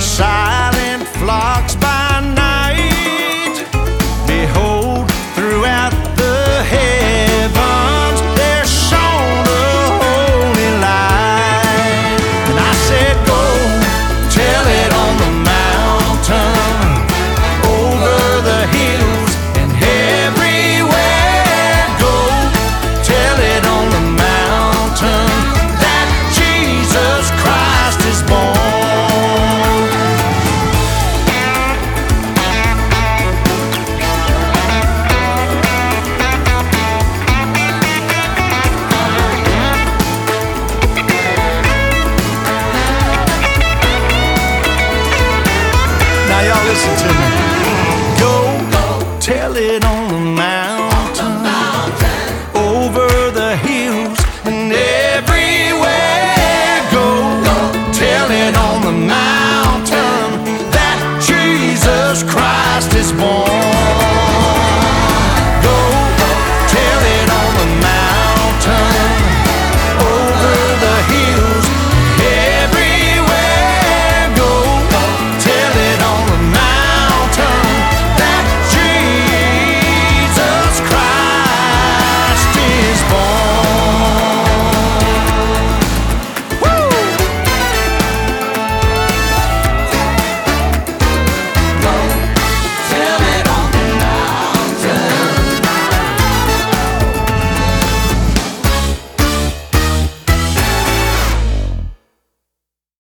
silent flocks by night. Behold, throughout the heavens there shone a holy light. And I said, go tell it on the mountain, over the hills and everywhere. Go tell it on the mountain that Jesus Christ is born. Now y'all listen to me. Go tell it on the mountain, over the hills and everywhere. Go tell it on the mountain that Jesus Christ is born.